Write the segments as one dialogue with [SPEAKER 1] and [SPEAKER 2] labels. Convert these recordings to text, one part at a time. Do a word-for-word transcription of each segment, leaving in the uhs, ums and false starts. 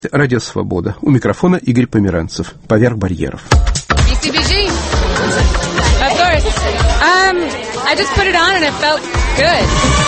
[SPEAKER 1] Радио «Свобода». У микрофона Игорь Померанцев. «Поверх барьеров».
[SPEAKER 2] би си би джи? Of course. Um, I just put it on and it felt good.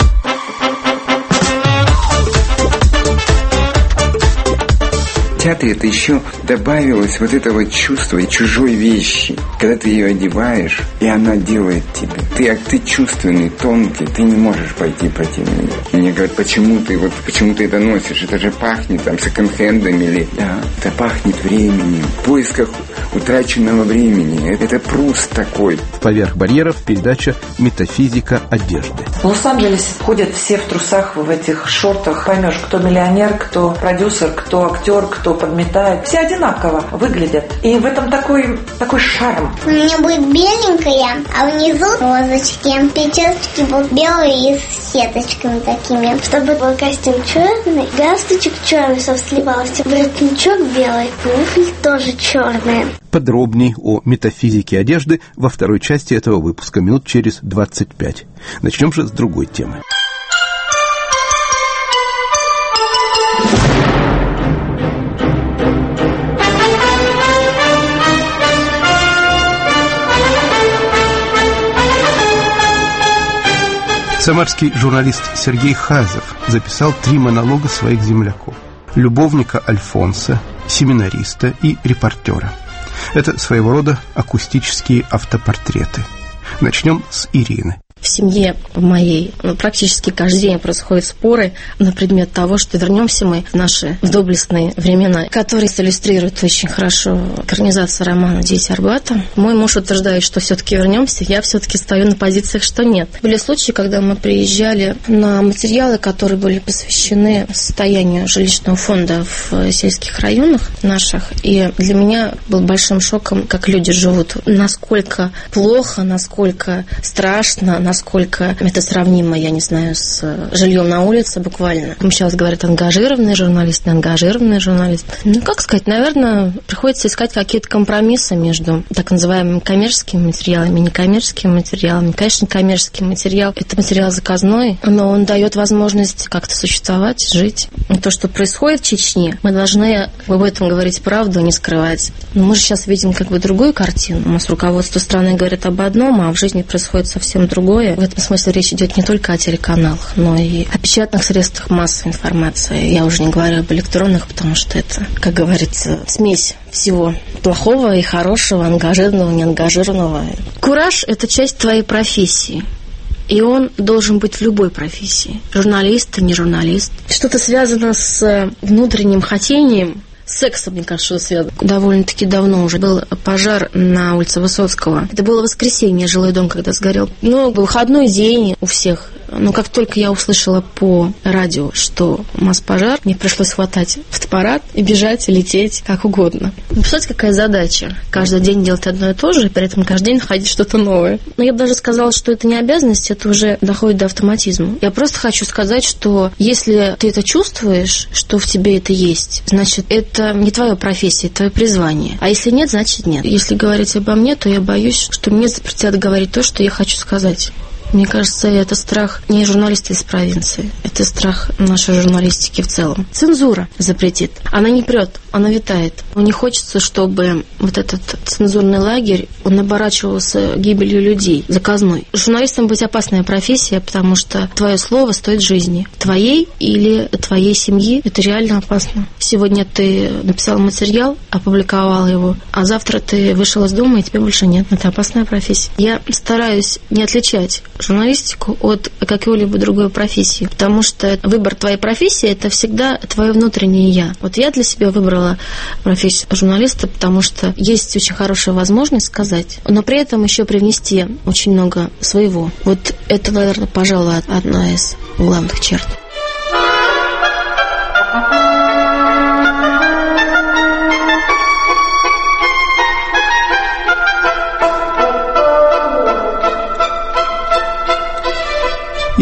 [SPEAKER 3] В театре это еще добавилось вот это вот чувство чужой вещи. Когда ты ее одеваешь, и она делает тебе. Ты, ты чувственный, тонкий, ты не можешь пойти против нее. И мне говорят, почему ты, вот, почему ты это носишь? Это же пахнет там секонд-хендом или... Да, это пахнет временем, в поисках утраченного времени. Это, это Пруст такой.
[SPEAKER 1] «Поверх барьеров» передача «Метафизика одежды».
[SPEAKER 4] В Лос-Анджелесе ходят все в трусах, в этих шортах. Поймешь, кто миллионер, кто продюсер, кто актер, кто подметает. Все одинаково выглядят. И в этом такой, такой шарм.
[SPEAKER 5] У меня будет беленькая, а внизу розочки. Причесочки будут белые и с сеточками такими. Чтобы был костюм черный, галстучек черный, чтобы сливался. Воротничок белый, туфли тоже черные.
[SPEAKER 1] Подробней о метафизике одежды во второй части этого выпуска, минут через двадцать пять. Начнем же с другой темы. Самарский журналист Сергей Хазов записал три монолога своих земляков: любовника Альфонса, семинариста и репортера. Это своего рода акустические автопортреты. Начнем с Ирины.
[SPEAKER 6] В семье моей ну, практически каждый день происходят споры на предмет того, что вернемся мы в наши доблестные времена, которые иллюстрируют очень хорошо экранизацию романа «Дети Арбата». Мой муж утверждает, что все-таки вернемся, я все-таки стою на позициях, что нет. Были случаи, когда мы приезжали на материалы, которые были посвящены состоянию жилищного фонда в сельских районах наших, и для меня был большим шоком, как люди живут, насколько плохо, насколько страшно, насколько это сравнимо, я не знаю, с жильем на улице буквально. Сейчас говорят ангажированный журналист, неангажированный журналист. Ну, как сказать, наверное, приходится искать какие-то компромиссы между так называемыми коммерческими материалами и некоммерческими материалами. Конечно, коммерческий материал – это материал заказной, но он дает возможность как-то существовать, жить. И то, что происходит в Чечне, мы должны об этом говорить правду, не скрывать. Но мы же сейчас видим как бы другую картину. У нас руководство страны говорит об одном, а в жизни происходит совсем другое. В этом смысле речь идет не только о телеканалах, но и о печатных средствах массовой информации. Я уже не говорю об электронных, потому что это, как говорится, смесь всего плохого и хорошего, ангажированного, неангажированного. Кураж – это часть твоей профессии. И он должен быть в любой профессии. Журналист, не журналист. Что-то связано с внутренним хотением, с сексом, мне кажется, что связано. Довольно-таки давно уже был пожар на улице Высоцкого. Это было воскресенье, жилой дом, когда сгорел. Ну, выходной день у всех. Но как только я услышала по радио, что масс-пожар, мне пришлось хватать фотоаппарат и бежать, и лететь, как угодно. Представляете, какая задача? Каждый день делать одно и то же, и при этом каждый день находить что-то новое. Но я бы даже сказала, что это не обязанность, это уже доходит до автоматизма. Я просто хочу сказать, что если ты это чувствуешь, что в тебе это есть, значит, это не твоя профессия, это твое призвание. А если нет, значит нет. Если говорить обо мне, то я боюсь, что мне запретят говорить то, что я хочу сказать. Мне кажется, это страх не журналиста из провинции, это страх нашей журналистики в целом. Цензура запретит. Она не прет, она витает. Не хочется, чтобы вот этот цензурный лагерь, он оборачивался гибелью людей, заказной. Журналистам быть опасная профессия, потому что твое слово стоит жизни. Твоей или твоей семьи это реально опасно. Сегодня ты написал материал, опубликовал его, а завтра ты вышел из дома, и тебя больше нет. Это опасная профессия. Я стараюсь не отличать журналистику от какой-либо другой профессии, потому что выбор твоей профессии – это всегда твое внутреннее «я». Вот я для себя выбрала профессию журналиста, потому что есть очень хорошая возможность сказать, но при этом еще привнести очень много своего. Вот это, наверное, пожалуй, одна из главных черт.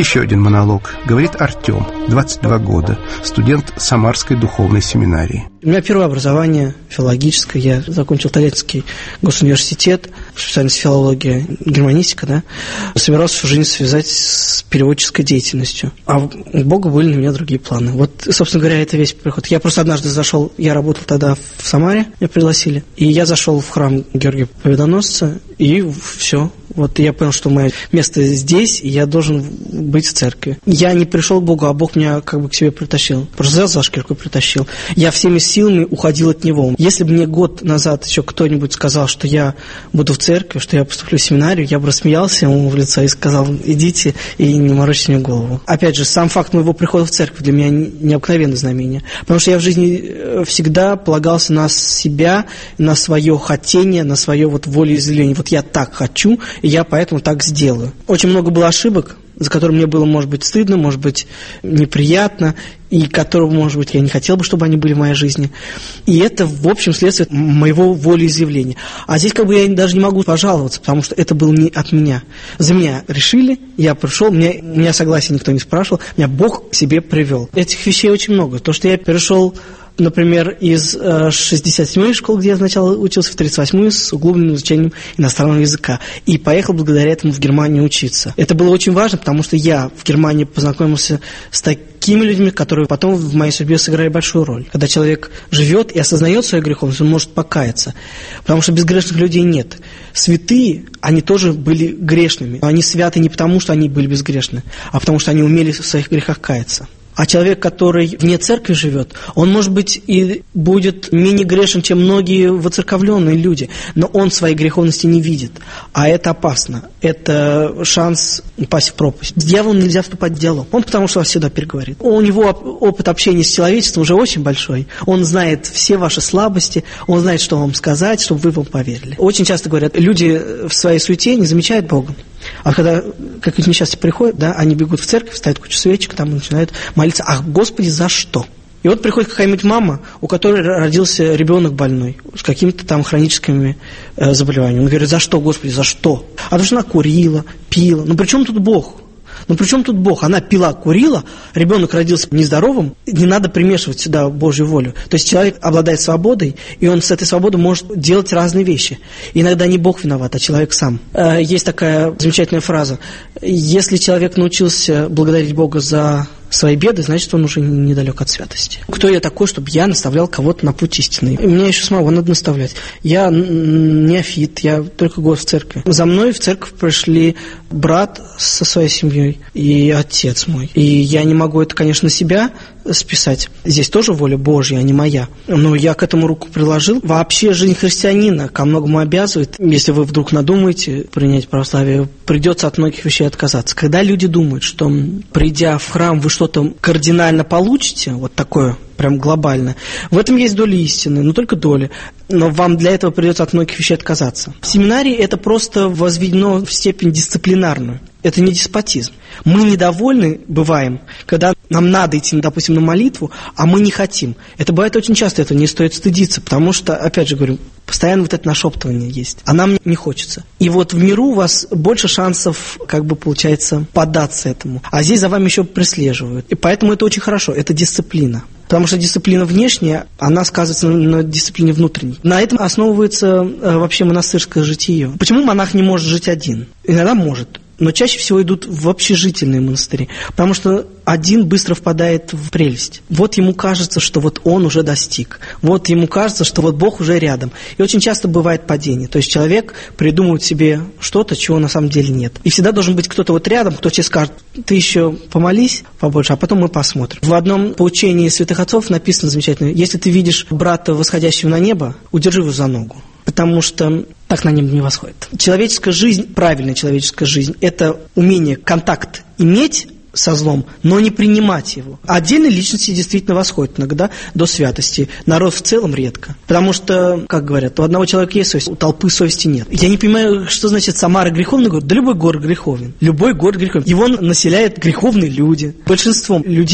[SPEAKER 1] Еще один монолог. Говорит Артем, двадцать два года, студент Самарской духовной семинарии.
[SPEAKER 7] У меня первое образование филологическое. Я закончил Тольяттинский госуниверситет, специальность филология, германистика, да. Собирался всю жизнь связать с переводческой деятельностью. А у Бога были на меня другие планы. Вот, собственно говоря, это весь приход. Я просто однажды зашел, я работал тогда в Самаре, меня пригласили, и я зашел в храм Георгия Победоносца, и все. Вот я понял, что мое место здесь, и я должен быть в церкви. Я не пришел к Богу, а Бог меня как бы к себе притащил. Просто взял за шкирку и притащил. Я всеми силами уходил от Него. Если бы мне год назад еще кто-нибудь сказал, что я буду в церкви, что я поступлю в семинарию, я бы рассмеялся ему в лицо и сказал: идите и не морочьте мне голову. Опять же, сам факт моего прихода в церковь для меня необыкновенное знамение. Потому что я в жизни всегда полагался на себя, на свое хотение, на свое вот волеизъявление. Вот я так хочу, и я поэтому так сделаю. Очень много было ошибок, за которые мне было, может быть, стыдно, может быть, неприятно, и которого, может быть, я не хотел бы, чтобы они были в моей жизни. И это, в общем, следствие моего волеизъявления. А здесь как бы я даже не могу пожаловаться, потому что это было не от меня. За меня решили, я пришел, меня, у меня согласия никто не спрашивал, меня Бог к себе привел. Этих вещей очень много. То, что я перешел, например, из э, шестьдесят седьмой школы, где я сначала учился, в тридцать восьмую с углубленным изучением иностранного языка. И поехал благодаря этому в Германию учиться. Это было очень важно, потому что я в Германии познакомился с такими людьми, которые потом в моей судьбе сыграли большую роль. Когда человек живет и осознает свою греховность, он может покаяться. Потому что безгрешных людей нет. Святые, они тоже были грешными. Они святы не потому, что они были безгрешны, а потому что они умели в своих грехах каяться. А человек, который вне церкви живет, он, может быть, и будет менее грешен, чем многие воцерковленные люди, но он своей греховности не видит. А это опасно. Это шанс упасть в пропасть. С дьяволом нельзя вступать в диалог. Он потому что вас всегда переговорит. У него опыт общения с человечеством уже очень большой. Он знает все ваши слабости, он знает, что вам сказать, чтобы вы вам поверили. Очень часто говорят, люди в своей суете не замечают Бога. А когда какие-то несчастья приходят, да, они бегут в церковь, ставят кучу свечек, там начинают молиться: ах, Господи, за что? И вот приходит какая-нибудь мама, у которой родился ребенок больной, с какими-то там хроническими э, заболеваниями. Он говорит: за что, Господи, за что? А потому что она курила, пила. Ну при чем тут Бог? Ну при чем тут Бог? Она пила, курила, ребенок родился нездоровым, не надо примешивать сюда Божью волю. То есть человек обладает свободой, и он с этой свободой может делать разные вещи. И иногда не Бог виноват, а человек сам. Есть такая замечательная фраза: если человек научился благодарить Бога за свои беды, значит, он уже недалек от святости. Кто я такой, чтобы я наставлял кого-то на путь истинный? Меня еще самого надо наставлять. Я неофит, я только год в церкви. За мной в церковь пришли брат со своей семьей и отец мой. И я не могу это, конечно, на себя списать. Здесь тоже воля Божья, а не моя. Но я к этому руку приложил. Вообще жизнь христианина ко многому обязывает. Если вы вдруг надумаете принять православие, придется от многих вещей отказаться. Когда люди думают, что придя в храм, вы что-то кардинально получите, вот такое прям глобально, в этом есть доля истины, но только доля. Но вам для этого придется от многих вещей отказаться. В семинарии это просто возведено в степень дисциплинарную. Это не деспотизм. Мы недовольны бываем, когда нам надо идти, допустим, на молитву, а мы не хотим. Это бывает очень часто, это не стоит стыдиться, потому что, опять же говорю, постоянно вот это нашептывание есть, а нам не хочется. И вот в миру у вас больше шансов, как бы, получается, поддаться этому. А здесь за вами еще прислеживают. И поэтому это очень хорошо, это дисциплина. Потому что дисциплина внешняя, она сказывается на, на дисциплине внутренней. На этом основывается э, вообще монастырское житие. Почему монах не может жить один? Иногда может. Но чаще всего идут в общежительные монастыри, потому что один быстро впадает в прелесть. Вот ему кажется, что вот он уже достиг. Вот ему кажется, что вот Бог уже рядом. И очень часто бывает падение. То есть человек придумывает себе что-то, чего на самом деле нет. И всегда должен быть кто-то вот рядом, кто тебе скажет: ты еще помолись побольше, а потом мы посмотрим. В одном поучении святых отцов написано замечательно: если ты видишь брата, восходящего на небо, удержи его за ногу. Потому что так на небо не восходит. Человеческая жизнь, правильная человеческая жизнь, это умение контакт иметь со злом, но не принимать его. Отдельные личности действительно восходят иногда до святости. Народ в целом редко. Потому что, как говорят, у одного человека есть совесть, у толпы совести нет. Я не понимаю, что значит Самара греховный город. Да любой город греховен. Любой город греховен. Его населяют греховные люди. Большинство людей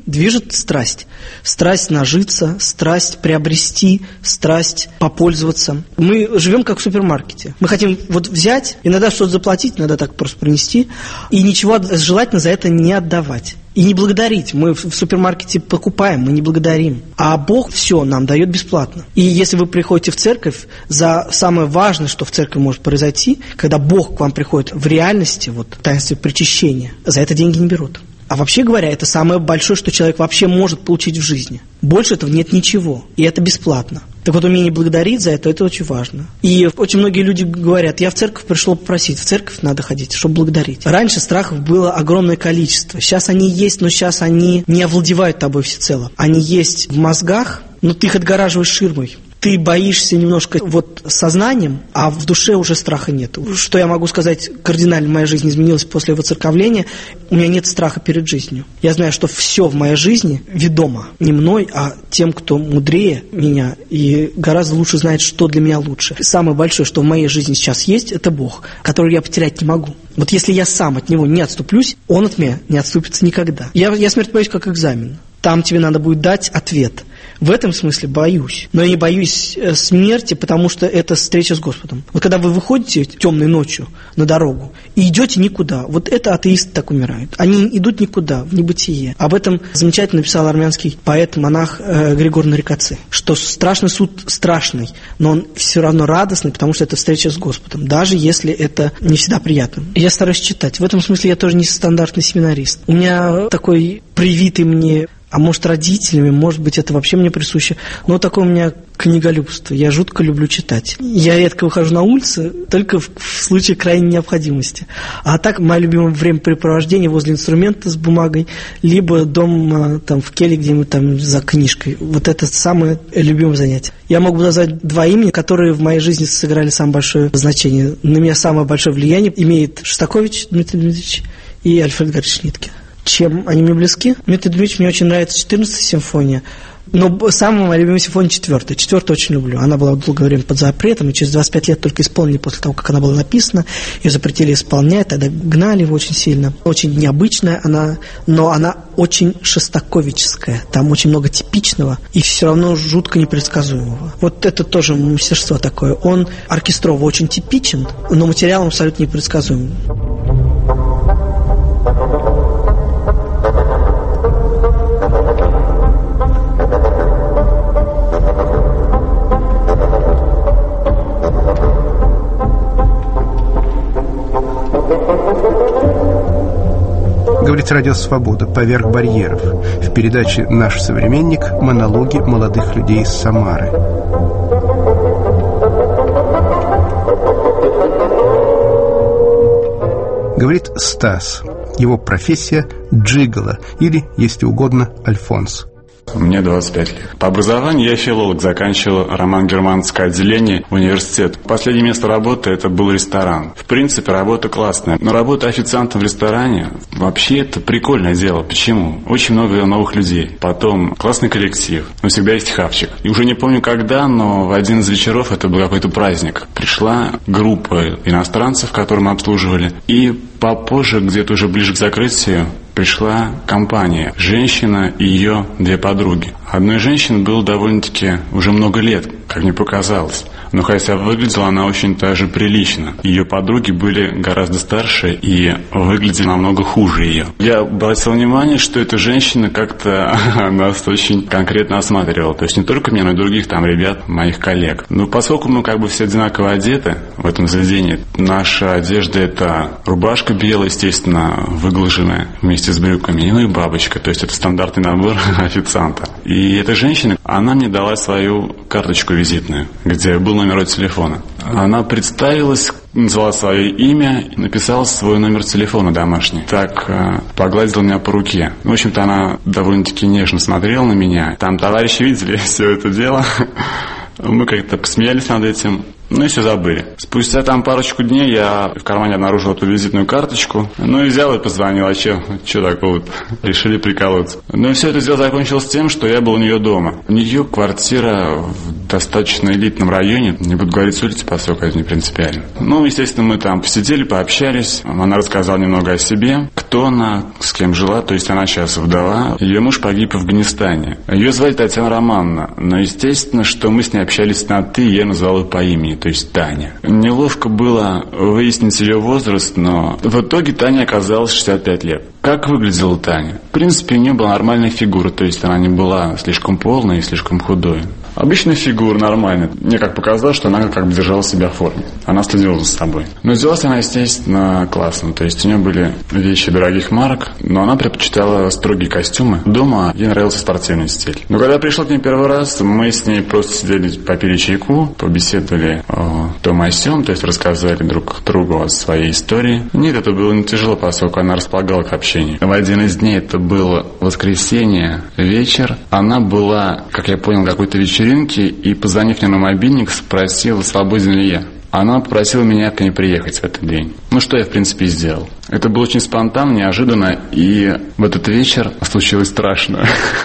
[SPEAKER 7] движет страсть. Страсть нажиться, страсть приобрести, страсть попользоваться. Мы живем как в супермаркете. Мы хотим вот взять, иногда что-то заплатить, иногда так просто принести, и ничего желательно за это не отдавать. И не благодарить. Мы в супермаркете покупаем, мы не благодарим. А Бог все нам дает бесплатно. И если вы приходите в церковь, за самое важное, что в церкви может произойти, когда Бог к вам приходит в реальности, вот в таинстве причащения, за это деньги не берут. А вообще говоря, это самое большое, что человек вообще может получить в жизни. Больше этого нет ничего. И это бесплатно. Так вот, умение благодарить за это, это очень важно. И очень многие люди говорят, я в церковь пришел попросить, в церковь надо ходить, чтобы благодарить. Раньше страхов было огромное количество. Сейчас они есть, но сейчас они не овладевают тобой всецело. Они есть в мозгах, но ты их отгораживаешь ширмой. Ты боишься немножко вот сознанием, а в душе уже страха нет. Что я могу сказать, кардинально моя жизнь изменилась после воцерковления. У меня нет страха перед жизнью. Я знаю, что все в моей жизни ведомо не мной, а тем, кто мудрее меня и гораздо лучше знает, что для меня лучше. Самое большое, что в моей жизни сейчас есть, это Бог, который я потерять не могу. Вот если я сам от Него не отступлюсь, Он от меня не отступится никогда. Я, я смерть боюсь как экзамен. Там тебе надо будет дать ответ. В этом смысле боюсь. Но я не боюсь смерти, потому что это встреча с Господом. Вот когда вы выходите темной ночью на дорогу и идете никуда, вот это атеисты так умирают. Они идут никуда, в небытие. Об этом замечательно написал армянский поэт-монах э, Григор Нарикоци, что страшный суд страшный, но он все равно радостный, потому что это встреча с Господом, даже если это не всегда приятно. Я стараюсь читать. В этом смысле я тоже не стандартный семинарист. У меня такой привитый мне, а может, родителями, может быть, это вообще мне присуще. Но такое у меня книголюбство. Я жутко люблю читать. Я редко выхожу на улицы, только в, в случае крайней необходимости. А так, мое любимое времяпрепровождение возле инструмента с бумагой, либо дома там, в келье где-нибудь там за книжкой. Вот это самое любимое занятие. Я могу назвать два имени, которые в моей жизни сыграли самое большое значение. На меня самое большое влияние имеет Шостакович Дмитрий Дмитриевич и Альфред Григорьевич Ницке. Чем они мне близки? Дмитрий Дмитриевич, мне очень нравится четырнадцатая симфония, но самая моя любимая симфония четвертая. Четвертую очень люблю. Она была долгое время под запретом, и через двадцать пять лет только исполнили после того, как она была написана. Ее запретили исполнять, тогда гнали его очень сильно. Очень необычная она, но она очень шостаковическая. Там очень много типичного и все равно жутко непредсказуемого. Вот это тоже мастерство такое. Он оркестрово очень типичен, но материалом абсолютно непредсказуемым.
[SPEAKER 1] Говорит Радио Свобода «Поверх барьеров». В передаче «Наш современник» монологи молодых людей из Самары. Говорит Стас. Его профессия – джигolo, или, если угодно, альфонс.
[SPEAKER 8] Мне двадцать пять лет. По образованию я филолог, заканчивал роман-германское отделение в университете. Последнее место работы это был ресторан. В принципе, работа классная. Но работа официантом в ресторане вообще это прикольное дело. Почему? Очень много новых людей. Потом классный коллектив. Но всегда есть хавчик. И уже не помню когда, но в один из вечеров, это был какой-то праздник, пришла группа иностранцев, которые мы обслуживали. И попозже, где-то уже ближе к закрытию, пришла компания. Женщина и ее две подруги. Одной женщине было довольно-таки уже много лет, как мне показалось. Но хотя выглядела она очень даже прилично. Ее подруги были гораздо старше и выглядели намного хуже ее. Я обратил внимание, что эта женщина как-то нас очень конкретно осматривала. То есть не только меня, но и других там ребят, моих коллег. Но поскольку мы как бы все одинаково одеты в этом заведении, наша одежда это рубашка белая, естественно, выглаженная вместе с брюками, ну и бабочка. То есть это стандартный набор официанта. И эта женщина, она мне дала свою карточку визитную, где был номер телефона. Она представилась, назвала свое имя, написала свой номер телефона домашний. Так погладила меня по руке. В общем-то, она довольно-таки нежно смотрела на меня. Там товарищи видели все это дело. Мы как-то посмеялись над этим. Ну и все забыли. Спустя там парочку дней я в кармане обнаружил эту визитную карточку. Ну и взял и позвонил. А че? Че такого-то? Решили приколоться. Ну и все это дело закончилось тем, что я был у нее дома. У нее квартира в достаточно элитном районе. Не буду говорить улицы, поскольку это не принципиально. Ну, естественно, мы там посидели, пообщались. Она рассказала немного о себе. кто она, с кем жила. То есть она сейчас вдова. Ее муж погиб в Афганистане. Ее звали Татьяна Романовна. Но естественно, что мы с ней общались на «ты», и я назвал ее по имени, то есть Таня. Неловко было выяснить ее возраст, но в итоге Таня оказалась шестьдесят пять лет. Как выглядела Таня? В принципе, у нее была нормальная фигура, то есть она не была слишком полной и слишком худой. Обычная фигура, нормальная. Мне как показалось, что она как бы держала себя в форме. Она следила за собой. Но делалась она, естественно, классно. То есть у нее были вещи дорогих марок, но она предпочитала строгие костюмы. Дома ей нравился спортивный стиль. Но когда я пришел к ней первый раз, мы с ней просто сидели, попили чайку, побеседовали о том о сём, то есть рассказали друг другу о своей истории. Нет, это было не тяжело, поскольку она располагала к общению. В один из дней, это было воскресенье, вечер, она была, как я понял, какой-то вечеринке, и, позвонив мне на мобильник, спросила, свободен ли я. Она попросила меня к ней приехать в этот день. Ну, что я, в принципе, и сделал. Это было очень спонтанно, неожиданно, и в этот вечер случилось страшно.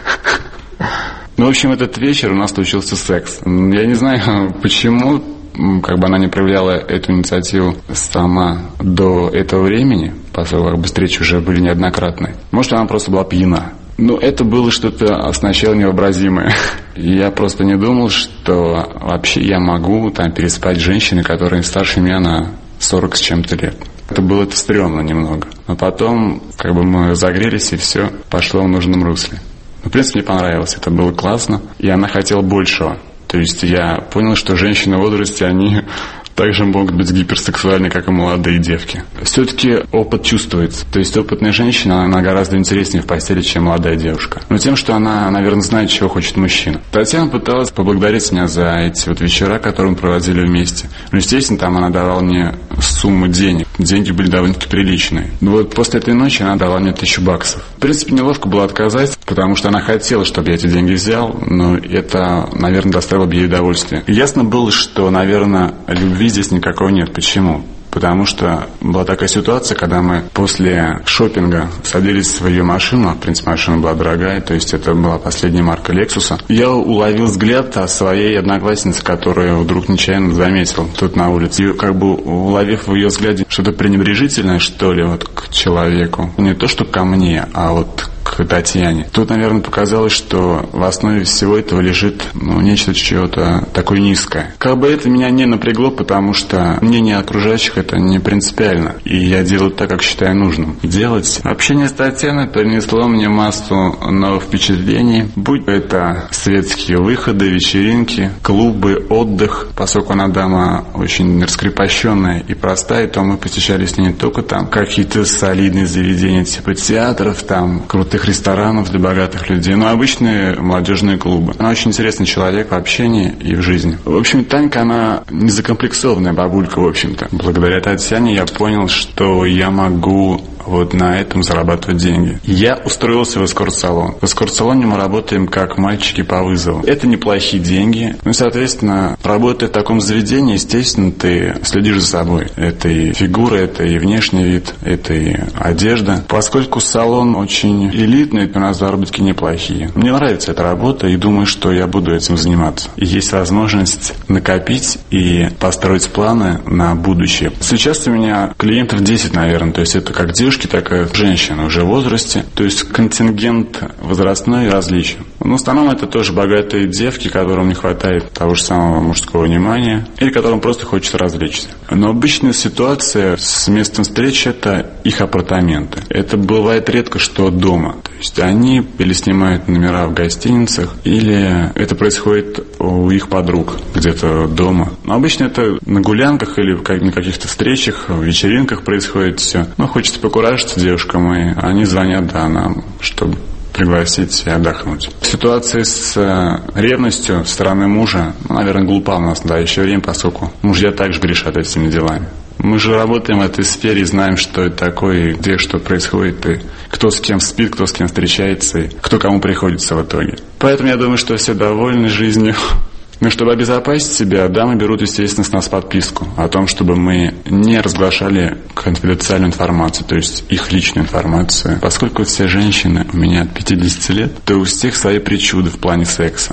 [SPEAKER 8] Ну, в общем, этот вечер у нас случился секс. Я не знаю, почему, как бы она не проявляла эту инициативу сама до этого времени, поскольку как бы встречи уже были неоднократные. Может, она просто была пьяна. Ну, это было что-то сначала невообразимое. Я просто не думал, что вообще я могу там переспать с женщиной, которая старше меня на сорок с чем-то лет. Это было это стрёмно немного. Но потом, как бы мы загрелись, и все пошло в нужном русле. В принципе, мне понравилось, это было классно, и она хотела большего. То есть я понял, что женщины в возрасте, они также могут быть гиперсексуальны, как и молодые девки. Все-таки опыт чувствуется. То есть опытная женщина, она гораздо интереснее в постели, чем молодая девушка. Но тем, что она, наверное, знает, чего хочет мужчина. Татьяна пыталась поблагодарить меня за эти вот вечера, которые мы проводили вместе. Ну, естественно, там она давала мне сумму денег. Деньги были довольно-таки приличные. Но вот после этой ночи она дала мне тысячу баксов. В принципе, неловко было отказать, потому что она хотела, чтобы я эти деньги взял, но это, наверное, доставило бы ей удовольствие. Ясно было, что, наверное, любви здесь никакого нет. Почему? Потому что была такая ситуация, когда мы после шопинга садились в ее машину, в принципе, машина была дорогая, то есть это была последняя марка Лексуса. Я уловил взгляд своей одноклассницы, которую вдруг нечаянно заметил тут на улице. И как бы уловив в ее взгляде что-то пренебрежительное, что ли, вот к человеку. Не то, что ко мне, а вот к Татьяне. Тут, наверное, показалось, что в основе всего этого лежит ну, нечто чего-то такое низкое. Как бы это меня не напрягло, потому что мнение окружающих это не принципиально. И я делаю так, как считаю нужным делать. Общение с Татьяной принесло мне массу новых впечатлений. Будь это светские выходы, вечеринки, клубы, отдых. Поскольку она дама очень раскрепощенная и простая, то мы посещали с ней не только там какие-то солидные заведения типа театров, там крутых ресторанов для богатых людей, но обычные молодежные клубы. Она очень интересный человек в общении и в жизни. В общем, Танька, она не закомплексованная бабулька, в общем-то. Благодаря Татьяне я понял, что я могу вот на этом зарабатывать деньги. Я устроился в эскорт-салон. В эскорт-салоне мы работаем как мальчики по вызову. Это неплохие деньги. Ну и, соответственно, работая в таком заведении, естественно, ты следишь за собой. Это и фигура, это и внешний вид, это и одежда. Поскольку салон очень элитный, у нас заработки неплохие. Мне нравится эта работа и думаю, что я буду этим заниматься. И есть возможность накопить и построить планы на будущее. Сейчас у меня клиентов десять, наверное. То есть это как девушка, так и женщина уже в возрасте. То есть контингент возрастной различен. Но в основном это тоже богатые девки, которым не хватает того же самого мужского внимания или которым просто хочется развлечься. Но обычная ситуация с местом встречи – это их апартаменты. Это бывает редко, что дома. То есть они или снимают номера в гостиницах, или это происходит у их подруг где-то дома. Но обычно это на гулянках или на каких-то встречах, вечеринках происходит все. Но хочется покуражиться девушкам, и они звонят, да, нам, чтобы пригласить и отдохнуть. Ситуация с ревностью со стороны мужа, ну, наверное, глупа у нас, да, еще время, поскольку мужья также грешат этими делами. Мы же работаем в этой сфере и знаем, что это такое, и где что происходит, и кто с кем спит, кто с кем встречается, и кто кому приходится в итоге. Поэтому я думаю, что все довольны жизнью. Но чтобы обезопасить себя, дамы берут, естественно, с нас подписку о том, чтобы мы не разглашали конфиденциальную информацию, то есть их личную информацию. Поскольку все женщины у меня от пятидесяти лет, то у всех свои причуды в плане секса.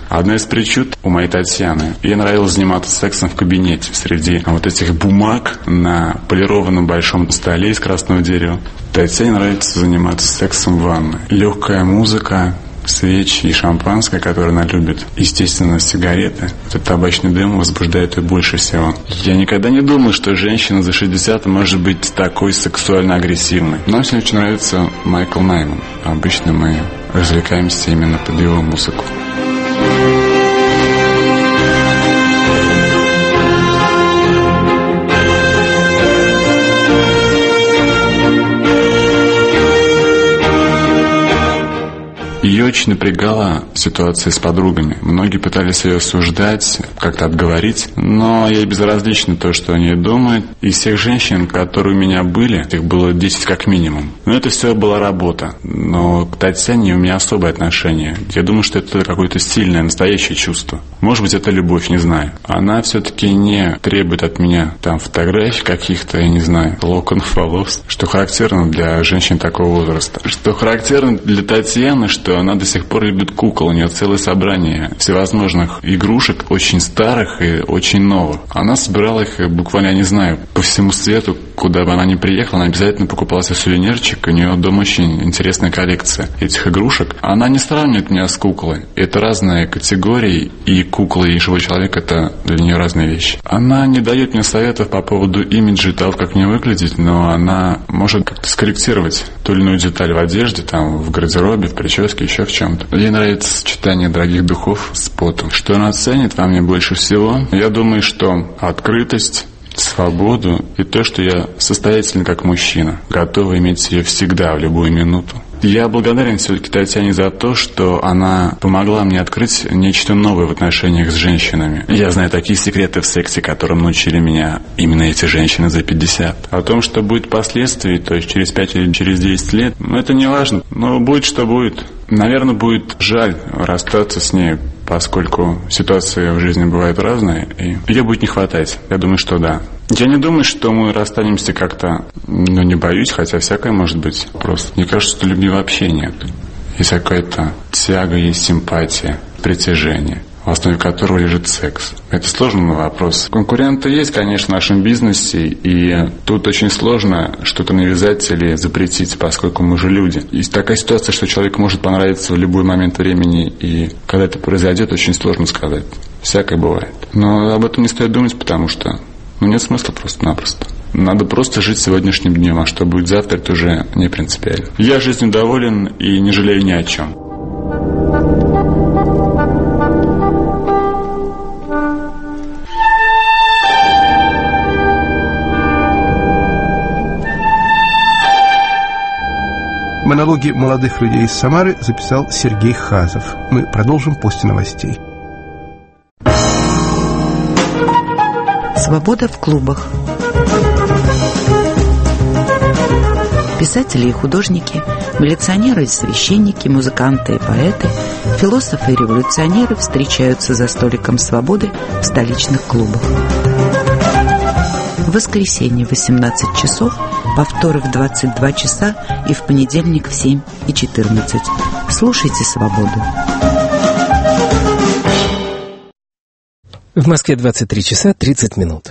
[SPEAKER 8] Одна из причуд у моей Татьяны. Ей нравилось заниматься сексом в кабинете среди вот этих бумаг на полированном большом столе из красного дерева. Татьяне нравится заниматься сексом в ванной. Легкая музыка, свечи и шампанское, которое она любит. Естественно, сигареты. Этот табачный дым возбуждает ее больше всего. Я никогда не думал, что женщина за шестьдесят может быть такой сексуально агрессивной. Нам всем очень нравится Майкл Найман. Обычно мы развлекаемся именно под его музыку. Ее очень напрягала ситуация с подругами. Многие пытались ее осуждать, как-то отговорить, но ей безразлично то, что о ней думают. Из всех женщин, которые у меня были, их было десять как минимум. Но это все была работа. Но к Татьяне у меня особое отношение. Я думаю, что это какое-то сильное, настоящее чувство. Может быть, это любовь, не знаю. Она все-таки не требует от меня там фотографий каких-то, я не знаю, локонов волос, что характерно для женщин такого возраста. Что характерно для Татьяны, что она до сих пор любит кукол. У нее целое собрание всевозможных игрушек, очень старых и очень новых. Она собирала их буквально, я не знаю, по всему свету, куда бы она ни приехала, она обязательно покупала себе сувенирчик. У нее дома очень интересная коллекция этих игрушек. Она не сравнивает меня с куклой. Это разные категории, и кукла, и живой человек — это для нее разные вещи. Она не дает мне советов по поводу имиджа и того, как мне выглядеть, но она может как-то скорректировать ту или иную деталь в одежде, там, в гардеробе, в прическе, еще в чем-то. Ей нравится сочетание дорогих духов с потом. Что она ценит во мне больше всего? Я думаю, что открытость, свободу и то, что я состоятельный как мужчина, готовый иметь ее всегда, в любую минуту. Я благодарен все-таки Татьяне за то, что она помогла мне открыть нечто новое в отношениях с женщинами. Я знаю такие секреты в сексе, которым научили меня именно эти женщины за пятьдесят. О том, что будет впоследствии, то есть через пять или через десять лет, ну, это не важно. Но будет, что будет. Наверное, будет жаль расстаться с ней, поскольку ситуации в жизни бывают разные, и ее будет не хватать. Я думаю, что да. Я не думаю, что мы расстанемся как-то, ну, не боюсь, хотя всякое может быть. Просто мне кажется, что любви вообще нет. Есть какая-то тяга, есть симпатия, притяжение, в основе которого лежит секс. Это сложный вопрос. Конкуренты есть, конечно, в нашем бизнесе, и тут очень сложно что-то навязать или запретить, поскольку мы же люди. Есть такая ситуация, что человек может понравиться в любой момент времени, и когда это произойдет, очень сложно сказать. Всякое бывает. Но об этом не стоит думать, потому что ну, нет смысла просто-напросто. Надо просто жить сегодняшним днем, а что будет завтра, это уже не принципиально. Я жизнью доволен и не жалею ни о чем.
[SPEAKER 1] Монологи молодых людей из Самары записал Сергей Хазов. Мы продолжим после новостей.
[SPEAKER 9] Свобода в клубах. Писатели и художники, милиционеры и священники, музыканты и поэты, философы и революционеры встречаются за столиком свободы в столичных клубах. В воскресенье в восемнадцать часов, повторы в двадцать два часа и в понедельник в семь и четырнадцать. Слушайте «Свободу».
[SPEAKER 10] В Москве двадцать три часа тридцать минут.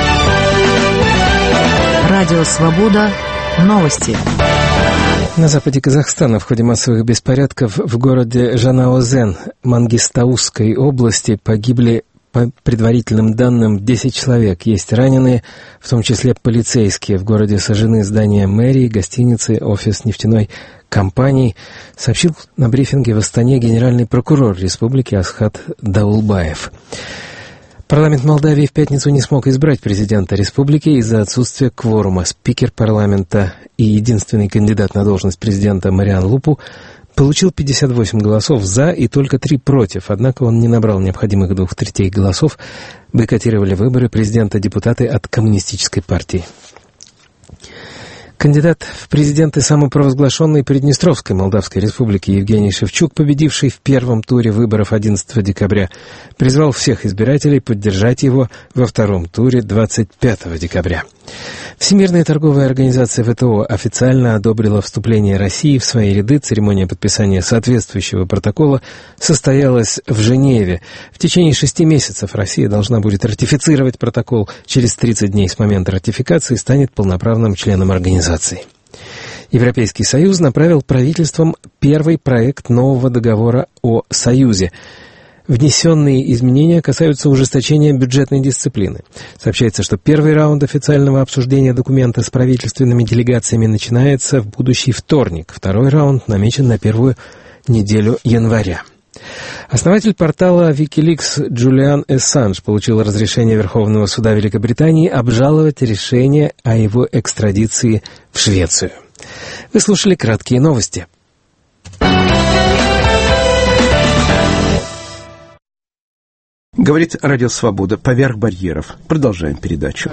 [SPEAKER 9] Радио «Свобода». Новости.
[SPEAKER 10] На западе Казахстана в ходе массовых беспорядков в городе Жанаозен Мангистаусской области погибли, по предварительным данным, десять человек. Есть раненые, в том числе полицейские. В городе сожжены здания мэрии, гостиницы, офис нефтяной компании, сообщил на брифинге в Астане генеральный прокурор республики Асхат Даулбаев. Парламент Молдавии в пятницу не смог избрать президента республики из-за отсутствия кворума. Спикер парламента и единственный кандидат на должность президента Мариан Лупу получил пятьдесят восемь голосов «за» и только три «против». Однако он не набрал необходимых двух третей голосов. Бойкотировали выборы президента депутаты от Коммунистической партии. Кандидат в президенты самопровозглашенной Приднестровской Молдавской Республики Евгений Шевчук, победивший в первом туре выборов одиннадцатого декабря, призвал всех избирателей поддержать его во втором туре двадцать пятого декабря. Всемирная торговая организация ВТО официально одобрила вступление России в свои ряды. Церемония подписания соответствующего протокола состоялась в Женеве. В течение шести месяцев Россия должна будет ратифицировать протокол. Через тридцать дней с момента ратификации станет полноправным членом организации. Европейский Союз направил правительствам первый проект нового договора о Союзе. Внесенные изменения касаются ужесточения бюджетной дисциплины. Сообщается, что первый раунд официального обсуждения документа с правительственными делегациями начинается в будущий вторник. Второй раунд намечен на первую неделю января. Основатель портала Wikileaks Джулиан Ассанж получил разрешение Верховного суда Великобритании обжаловать решение о его экстрадиции в Швецию. Вы слушали краткие новости.
[SPEAKER 1] Говорит Радио Свобода. Поверх барьеров. Продолжаем передачу.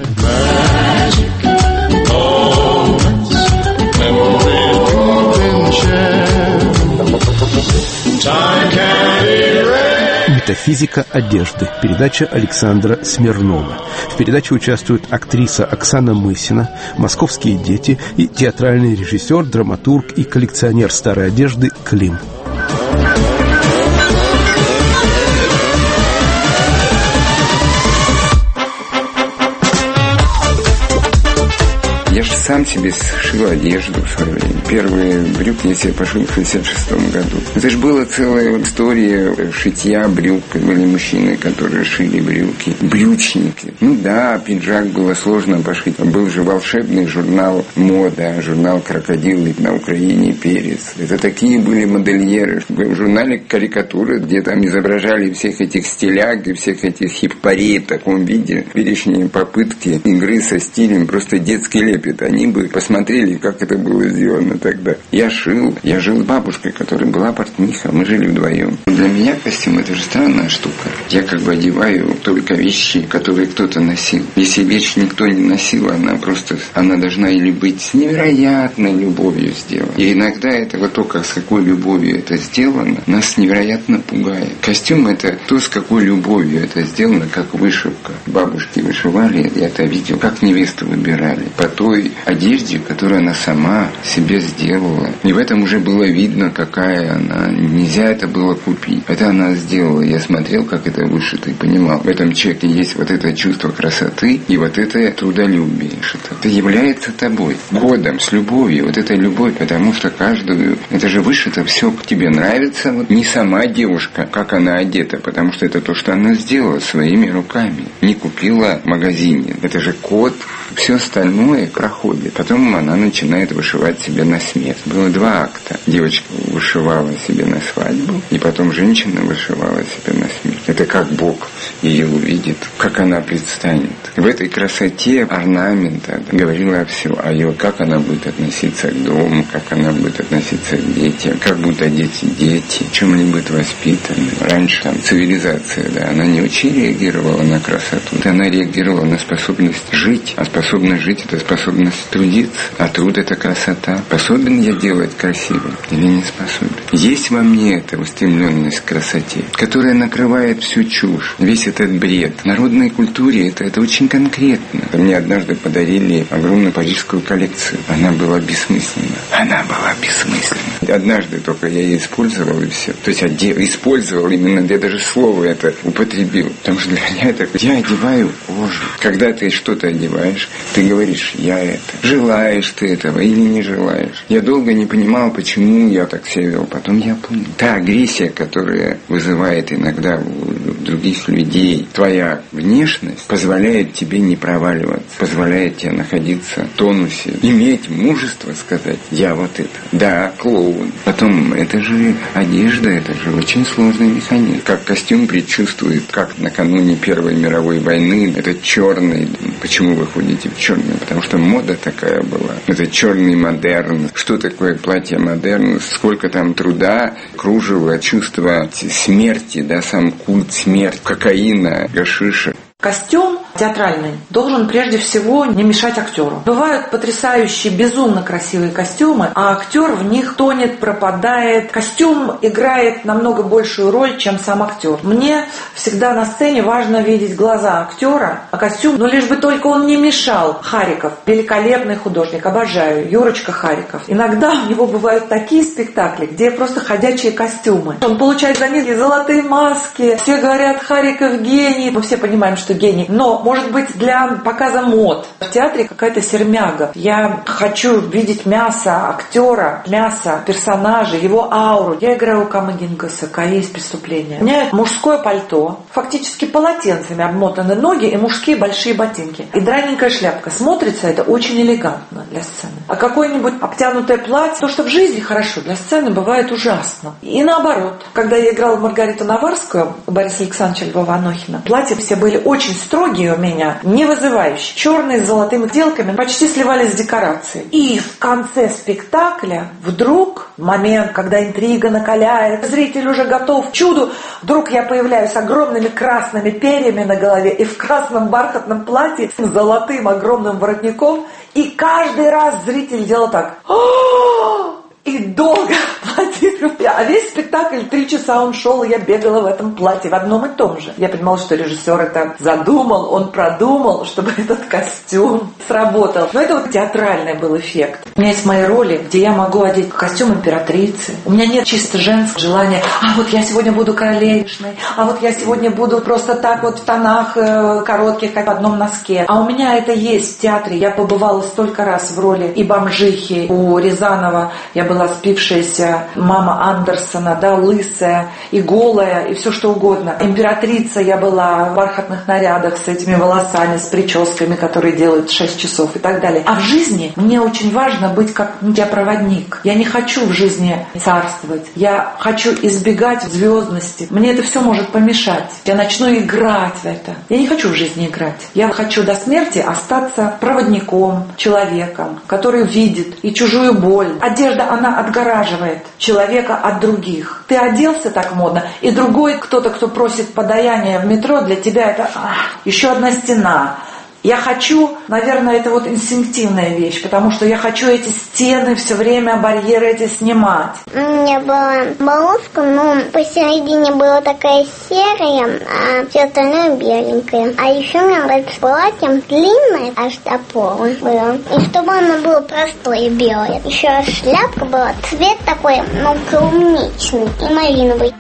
[SPEAKER 1] Метафизика одежды. Передача Александра Смирнова. В передаче участвуют актриса Оксана Мысина, московские дети и театральный режиссер, драматург и коллекционер старой одежды Клим.
[SPEAKER 3] Я же сам себе сшил одежду в свое время. Первые брюки я себе пошил в шестьдесят шестом году. Это же была целая история шитья брюк. Были мужчины, которые шили брюки. Брючники. Ну да, пиджак было сложно пошить. Был же волшебный журнал «Мода», журнал «Крокодил» на Украине «Перец». Это такие были модельеры. В журнале «Карикатуры», где там изображали всех этих стиляг и всех этих хиппарей в таком виде. Перечни попытки игры со стилем, просто детский лепет. Они бы посмотрели, как это было сделано тогда. Я шил. Я жил с бабушкой, которая была портниха. Мы жили вдвоем. Для меня костюм – это же странная штука. Я как бы одеваю только вещи, которые кто-то носил. Если вещь никто не носил, она просто, она должна или быть с невероятной любовью сделана. И иногда это вот то, как с какой любовью это сделано, нас невероятно пугает. Костюм – это то, с какой любовью это сделано, как вышивка. Бабушки вышивали, я это видел, как невесту выбирали. По той одежде, которую она сама себе сделала. И в этом уже было видно, какая она. Нельзя это было купить. Это она сделала. Я смотрел, как это вышито, и понимал. В этом человеке есть вот это чувство красоты и вот это трудолюбие. Это является тобой. Годом, с любовью. Вот эта любовь, потому что каждую... Это же вышито все, тебе нравится. Вот не сама девушка, как она одета, потому что это то, что она сделала своими руками. Не купила в магазине. Это же код. Все остальное проходит. Потом она начинает вышивать себе на смерть. Было два акта. Девочка вышивала себе на свадьбу, и потом женщина вышивала себе на смерть. Это как Бог ее увидит, как она предстанет. В этой красоте орнамента говорила о всем. О ее, как она будет относиться к дому, как она будет относиться к детям, как будут одеты дети, чем они будут воспитаны. Раньше там цивилизация, да, она не очень реагировала на красоту. Она реагировала на способность жить. А способность жить – это способность трудиться. А труд – это красота. Способен я делать красивым или не способен? Есть во мне эта устремленность к красоте, которая накрывает всю чушь, весь этот бред. В народной культуре это, это очень конкретно. Мне однажды подарили огромную парижскую коллекцию. Она была бессмысленна. Она была бессмысленна. Однажды только я ее использовал, и все. То есть одев, использовал именно, я даже слово это употребил. Потому что для меня это... Я одеваю кожу. Когда ты что-то одеваешь, ты говоришь, я это. Желаешь ты этого или не желаешь. Я долго не понимал, почему я так себя вел. Потом я понял. Та агрессия, которая вызывает иногда у других людей, твоя внешность позволяет тебе не проваливаться, позволяет тебе находиться в тонусе, иметь мужество сказать, я вот это. Да, клоун. Потом, это же одежда, это же очень сложный механизм. Как костюм предчувствует, как накануне Первой мировой войны, этот черный. Почему вы ходите в черный? Потому что мода такая была. Это черный модерн. Что такое платье модерн? Сколько там труда, кружево, чувство смерти, да, сам культ смерти, кокаина, гашиша.
[SPEAKER 4] Костюм театральный должен прежде всего не мешать актеру. Бывают потрясающие, безумно красивые костюмы, а актер в них тонет, пропадает. Костюм играет намного большую роль, чем сам актер. Мне всегда на сцене важно видеть глаза актера, а костюм, ну лишь бы только он не мешал. Хариков, великолепный художник, обожаю, Юрочка Хариков. Иногда у него бывают такие спектакли, где просто ходячие костюмы. Он получает за них золотые маски, все говорят, Хариков гений. Мы все понимаем, что гений, но, может быть, для показа мод. В театре какая-то сермяга. Я хочу видеть мясо актера, мясо персонажа, его ауру. Я играю у Камагингаса, Каи из «Преступления». У меня мужское пальто, фактически полотенцами обмотаны ноги и мужские большие ботинки. И драненькая шляпка. Смотрится это очень элегантно для сцены. А какое-нибудь обтянутое платье, то, что в жизни хорошо, для сцены бывает ужасно. И наоборот. Когда я играла Маргариту Наварскую, Бориса Александровича Львова-Анохина, платья все были очень строгие у меня, не вызывающие. Черные с золотыми отделками, почти сливались с декорацией. И в конце спектакля вдруг, момент, когда интрига накаляет, зритель уже готов к чуду, вдруг я появляюсь с огромными красными перьями на голове и в красном бархатном платье с золотым огромным воротником, и каждый раз зритель делал так. И долго аплодировал. А весь спектакль, три часа он шел, и я бегала в этом платье, в одном и том же. Я понимала, что режиссер это задумал, он продумал, чтобы этот костюм сработал. Но это вот театральный был эффект. У меня есть мои роли, где я могу одеть костюм императрицы. У меня нет чисто женского желания, а вот я сегодня буду королевишной, а вот я сегодня буду просто так вот в тонах э, коротких, как в одном носке. А у меня это есть в театре. Я побывала столько раз в роли и бомжихи у Рязанова. Я была спившаяся мама Андерсона, да, лысая и голая, и все что угодно. Императрица я была в бархатных нарядах с этими волосами, с прическами, которые делают шесть часов и так далее. А в жизни мне очень важно быть как, ну, я проводник. Я не хочу в жизни царствовать. Я хочу избегать звездности. Мне это все может помешать. Я начну играть в это. Я не хочу в жизни играть. Я хочу до смерти остаться проводником, человеком, который видит и чужую боль. Одежда, она отгораживает человека от других. Ты оделся так модно, и другой кто-то, кто просит подаяния в метро, для тебя это ах, еще одна стена. Я хочу, наверное, это вот инстинктивная вещь, потому что я хочу эти стены все время, барьеры эти снимать.
[SPEAKER 5] У меня была полоска, но посередине была такая серая, а все остальное беленькое. А еще мне нравится платье длинное, аж до пола было. И чтобы оно было простое белое. Еще шляпка была, цвет такой, ну, клубничный и малиновый.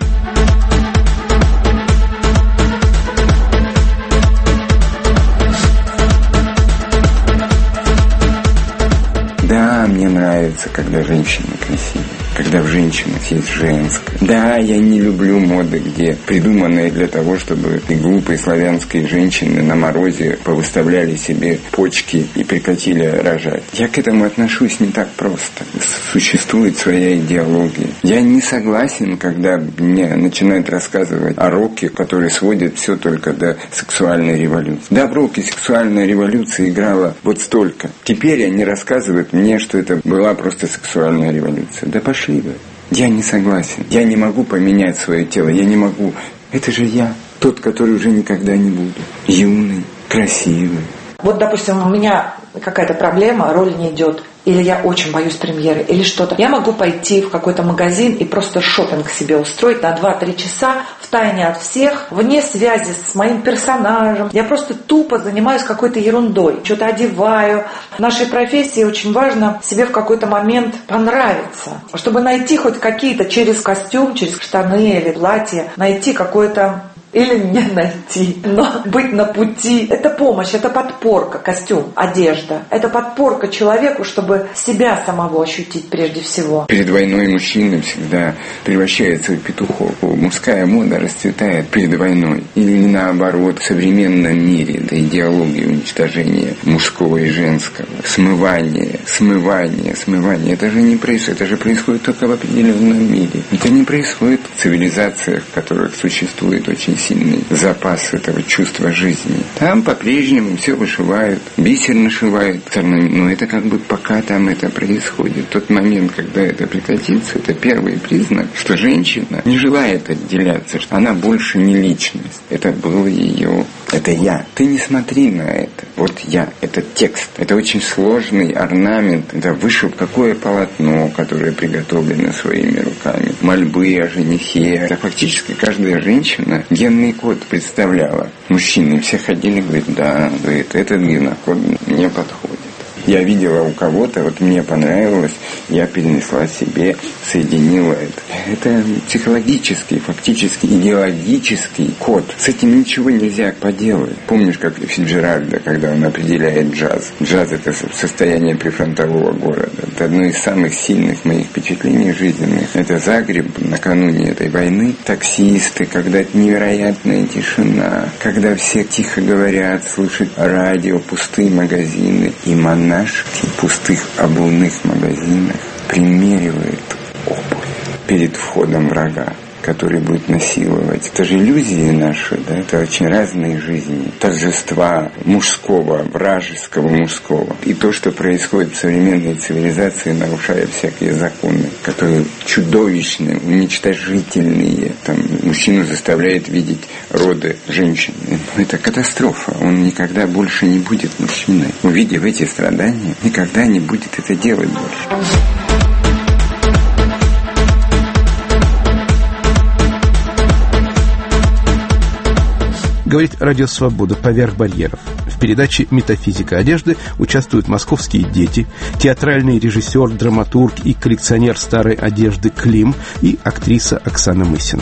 [SPEAKER 3] Да, мне нравится, когда женщина красивая, когда в женщинах есть женское. Да, я не люблю моды, где придуманные для того, чтобы и глупые славянские женщины на морозе повыставляли себе почки и прекратили рожать. Я к этому отношусь не так просто. Существует своя идеология. Я не согласен, когда мне начинают рассказывать о роке, который сводит все только до сексуальной революции. Да, в роке сексуальная революция играла вот столько. Теперь они рассказывают мне, что это была просто сексуальная революция. Да пошли вы. Я не согласен. Я не могу поменять свое тело. Я не могу. Это же я. Тот, который уже никогда не буду. Юный, красивый.
[SPEAKER 4] Вот, допустим, у меня какая-то проблема, роль не идет, или я очень боюсь премьеры, или что-то. Я могу пойти в какой-то магазин и просто шопинг себе устроить на два-три часа втайне от всех, вне связи с моим персонажем. Я просто тупо занимаюсь какой-то ерундой, что-то одеваю. В нашей профессии очень важно себе в какой-то момент понравиться, чтобы найти хоть какие-то через костюм, через штаны или платье, найти какое-то... Или не найти, но быть на пути. Это помощь, это подпорка, костюм, одежда. Это подпорка человеку, чтобы себя самого ощутить прежде всего.
[SPEAKER 3] Перед войной мужчина всегда превращается в петухов. Мужская мода расцветает перед войной. Или наоборот, в современном мире, это идеология уничтожения мужского и женского. Смывание, смывание, смывание. Это же не происходит, это же происходит только в определенном мире. Это не происходит в цивилизациях, в которых существует очень сильный запас этого чувства жизни. Там по-прежнему все вышивают, бисер нашивают, но это как бы пока там это происходит. Тот момент, когда это прекратится, это первый признак, что женщина не желает отделяться, что она больше не личность. Это было ее Это я. Ты не смотри на это. Вот я. Это текст. Это очень сложный орнамент. Это вышел какое полотно, которое приготовлено своими руками. Мольбы о женихе. Это фактически каждая женщина генный код представляла. Мужчины все ходили и говорят, да, говорит, этот генокод мне подходит. Я видела у кого-то, вот мне понравилось, я перенесла себе, соединила это. Это психологический, фактически идеологический код. С этим ничего нельзя поделать. Помнишь, как Фиджеральда, когда он определяет джаз? Джаз – это состояние прифронтового города. Это одно из самых сильных моих впечатлений жизненных. Это Загреб накануне этой войны. Таксисты, когда невероятная тишина, когда все тихо говорят, слушают радио, пустые магазины и монахи в пустых обувных магазинах примеривает обувь перед входом врага, который будет насиловать. Это же иллюзии наши, да? Это очень разные жизни. Торжества мужского, вражеского мужского. И то, что происходит в современной цивилизации, нарушая всякие законы, которые чудовищные, уничтожительные. Там мужчину заставляет видеть роды женщины. Это катастрофа. Он никогда больше не будет мужчиной. Увидев эти страдания, никогда не будет это делать больше.
[SPEAKER 1] Говорит Радио Свобода «Поверх барьеров». В передаче «Метафизика одежды» участвуют московские дети, театральный режиссер, драматург и коллекционер старой одежды Клим и актриса Оксана Мысина.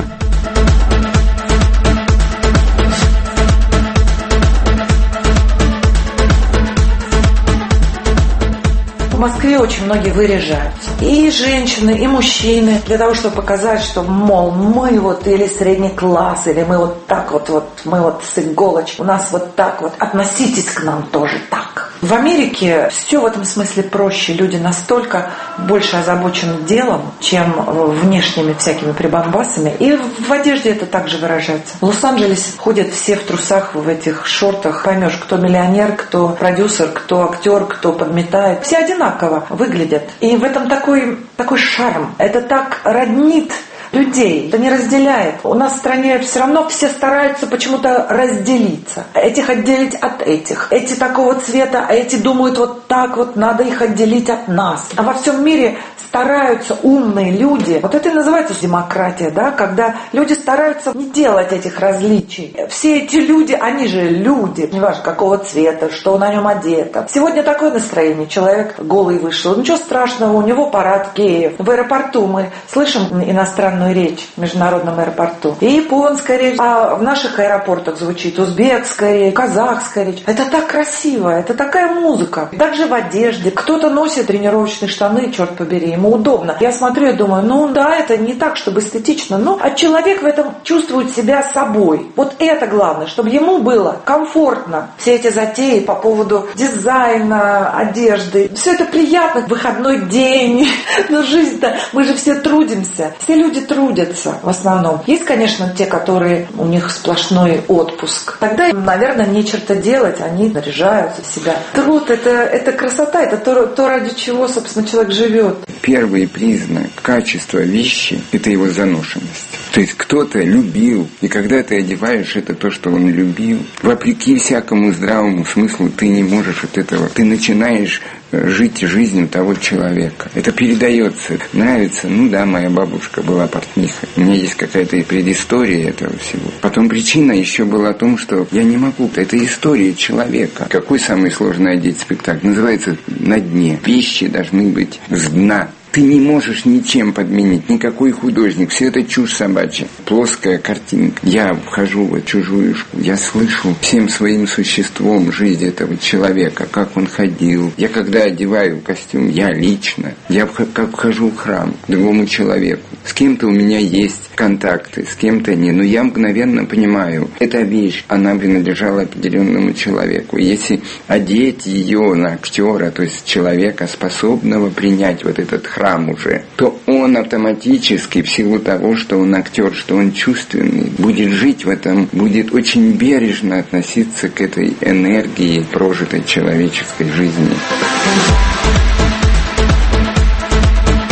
[SPEAKER 4] В Москве очень многие выряжаются. И женщины, и мужчины. Для того, чтобы показать, что, мол, мы вот или средний класс, или мы вот так вот, вот мы вот с иголочки, у нас вот так вот. Относитесь к нам тоже так. В Америке все в этом смысле проще. Люди настолько больше озабочены делом, чем внешними всякими прибамбасами. И в одежде это также выражается. В Лос-Анджелесе ходят все в трусах, в этих шортах. Поймешь, кто миллионер, кто продюсер, кто актер, кто подметает. Все одинаково выглядят. И в этом такой, такой шарм. Это так роднит людей, это не разделяет. У нас в стране все равно все стараются почему-то разделиться. Этих отделить от этих. Эти такого цвета, а эти думают вот так вот, надо их отделить от нас. А во всем мире стараются умные люди. Вот это и называется демократия, да, когда люди стараются не делать этих различий. Все эти люди, они же люди, неважно какого цвета, что на нем одето. Сегодня такое настроение, человек голый вышел, ничего страшного, у него парад геев. В аэропорту мы слышим иностранную речь в международном аэропорту. И японская речь, а в наших аэропортах звучит узбекская речь, казахская речь. Это так красиво, это такая музыка. Также в одежде. Кто-то носит тренировочные штаны, черт побери, ему удобно. Я смотрю и думаю, ну да, это не так, чтобы эстетично, но а человек в этом чувствует себя собой. Вот это главное, чтобы ему было комфортно. Все эти затеи по поводу дизайна, одежды, все это приятно. Выходной день, но жизнь-то, мы же все трудимся. Все люди трудятся в основном. Есть, конечно, те, которые у них сплошной отпуск. Тогда им, наверное, не черта делать, они наряжаются в себя. Труд это, это красота, это то, то, ради чего, собственно, человек живет.
[SPEAKER 3] Первый признак качества вещи – это его заношенность. То есть кто-то любил, и когда ты одеваешь это то, что он любил, вопреки всякому здравому смыслу ты не можешь от этого. Ты начинаешь жить жизнью того человека. Это передается. Нравится? Ну да, моя бабушка была портнихой. У меня есть какая-то и предыстория этого всего. Потом причина еще была о том, что я не могу. Это история человека. Какой самый сложный одеть спектакль? Называется «На дне». Вещи должны быть с дна. Ты не можешь ничем подменить, никакой художник. Все это чушь собачья. Плоская картинка. Я вхожу в чужую школу. Я слышу всем своим существом жизнь этого человека, как он ходил. Я когда одеваю костюм, я лично, я как вхожу в храм к другому человеку. С кем-то у меня есть контакты, с кем-то нет. Но я мгновенно понимаю, эта вещь, она принадлежала определенному человеку. Если одеть ее на актера, то есть человека, способного принять вот этот храм, уже, то он автоматически, в силу того, что он актер, что он чувственный, будет жить в этом, будет очень бережно относиться к этой энергии прожитой человеческой жизни.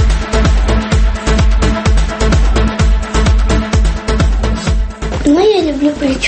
[SPEAKER 5] Ну, я люблю прически